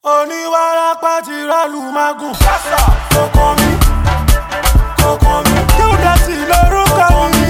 Oníwàrápá ti rálù mágùn. Kókó mi, kí ó dá sí lórúkọ mi.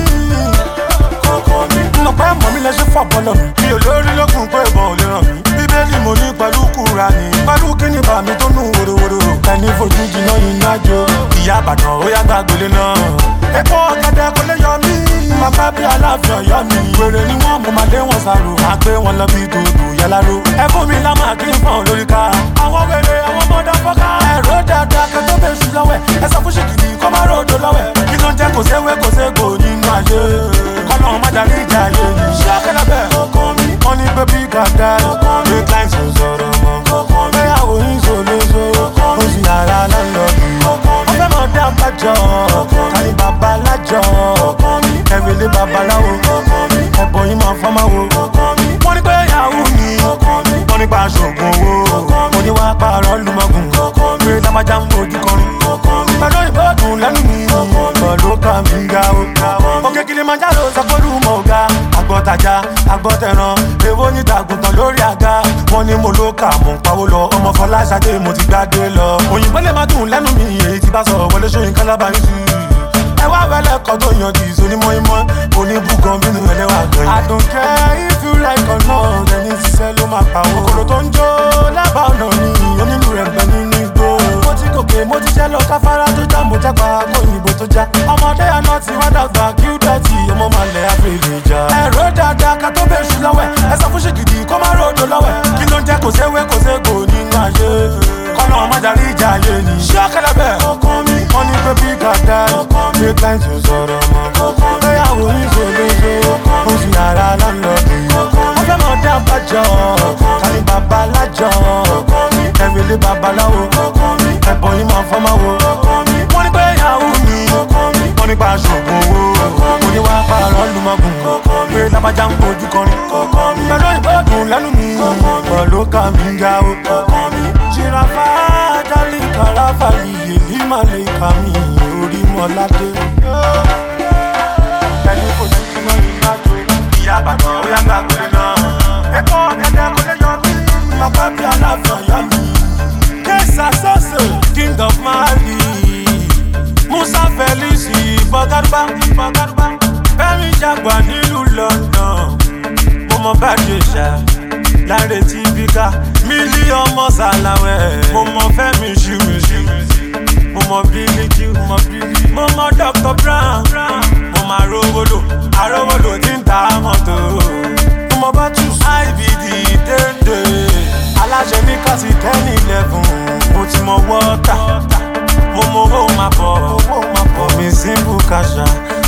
Kókó mi, lọ́pẹ́ mọ̀ mi lẹ́sẹ̀ fọ́ bọ́lọ̀ mi. Mi ò lórí lókun pé ìbọn ò lè ràn mí. Bíbélì mo ní pẹ̀lú Kùránì. Pẹ̀lú kíni bà mí tó nù wòrowòro. Ẹni fojú jiná iná jó. Ìyá Ìbàdàn ó yá gbàgbélé náà. Epo ọ̀gẹ̀dẹ̀ kò lè yọ mí. Màmá bí Aláàfin Ọ̀yọ́ mi. Wèrè ni wọ́n mú màdé wọn sàrò. Àgbé wọn lọ bí dòdò yáláró. Ẹ fún mi lámà kí n fọ́n lórí ká. Àwọn wèrè àwọn mọ́dà fọ́ká. Ẹ̀rọ dáadáa kẹtọ́ bẹ̀ sùn lọ́wẹ̀. Ẹ sọ fún ṣèkìdì kọ́ máa ròdò lọ́wẹ̀. Kí ló ń jẹ́ kò séwé kò ségò nínú ayé. Kọ́nà má darí ìjà ayé ni. Ṣé ọ̀kẹ́lẹ́ bẹ̀? Wọ́n ní bébí gàdá. Big lines ò sọ̀rọ̀ mọ́. Bẹ́yàwó yín ṣòléṣo. Ó sì yàrá lọ́lọ́dún. Wọ́n fẹ́ mọ̀ dá bàjọ́. Kàní bàbá lájọ́. Ẹ̀rẹ̀lẹ̀ babaláwo. Ẹ̀bọ̀ yín máa fọ́ máa wo. Wọ́n ní pé yahoo ni. Wọ́n ní pa aṣògùn owó. Wọ́n ní wá pààrọ̀ lùmọ̀gùn. Pé lábàjá ń fojú kọrin. Pẹ̀lú ìbọ̀dùn lẹ́nu mi. Bọ̀lú kan mi ga o. Òkè Kilimanjaro sọ pé olúmọ̀ ọ̀gá. Àgbọ̀tajà, àgbọ̀tẹ̀ràn. Èwo ní tàgùntàn lórí àga. Wọ́n ní mo ló kà mò ń pawó lọ. Ọmọ Fọláṣadé mo ti gbádé lọ. Òyìnbó lè má dùn lẹ́nu mi. Èyí ti bá sọ Wọlé Ṣóyínká lábàáyé sí. Ẹ wá wẹlẹ kan tó yan di ìsoni mọ́ímọ́. Oníbùgàn bínú ẹlẹ́wà gan. I don't care if you like or not. Ẹni ṣiṣẹ́ ló máa pa owó. Kòkòrò tó ń jó lábàá ọ̀nà ni. Onílù rẹ̀ bẹ nínú igbó. Mo ti gòkè mo ti jẹ́ lọ káfárá tó já. Mo jápa kóyìnbó tó já. Ọmọdé àná ti wá dàgbà kí ó dọ̀tí. Ọmọ màlẹ̀ àfẹ́lẹ̀ ìjà. Ẹ̀rọ dáadáa ká tó bẹ̀ ṣù lọ́wẹ̀. Ẹ sọ fún ṣèkìdì kó má ròdò lọ́wẹ̀. Kí ló ń jẹ́ kò séwé kò ségò nínú ayé. Kọ́nà má darí ìjà ayé ni. Ṣé ọ̀kẹ́lẹ́ bẹ̀? Wọ́n ní pé bí gàdá. Big lines ò sọ̀rọ̀ mọ́. Bẹ́yàwó yín ṣòléṣo. Ó sì yàrá lọ́lọ́dún. Wọ́n fẹ́ mọ̀ dá bàjọ́. Kàní bàbá lájọ́. Ẹ̀rẹ̀lẹ̀ babaláwo. Ẹ̀bọ̀ yín máa fọ́ máa wo. Wọ́n ní pé yahoo ni. Wọ́n ní pa aṣògùn owó. Wọ́n ní wá pààrọ̀ lùmọ̀gùn. Pé lábàjá ń fojú kọrin. Pẹ̀lú ìbọ̀dùn lẹ́nu mi. Bọ̀lú kan mi ga o. Jìràfà dálí kàràfàlì yèlí màlẹ̀ kàmí orí mọ́ládé. Ẹni fojú jiná iná jó. Ìyá Ìbàdàn ó yá gbàgbé náà. Ẹ̀kọ́ ọ̀gẹ̀dẹ̀ kò lè yọ mí. Bàbá bí Aláàfin Ọ̀yọ́ mi. Kẹ́sà sọ́ọ̀sì King of Mali. Musa Felix Bọ́gárúbá. Fẹ́mi Jàgbá nílùú London. Mo mọ Bàdé ṣá. Láre tí bíkà. Mílíọ̀mù Sàláwẹ̀. Mo mọ Fẹ́mi ṣíwìṣí. Mo mọ Bílíkì. Mo mọ Dr. Brown. Mo mọ Arówólò tí ń ta mọ́tò. Mo mọ Batus IBD dédé. Aláṣẹ ní kásì 10-11. Mo ti mọ wọ́tà. Mo mọ owó máa bọ̀. Omi simple kasha.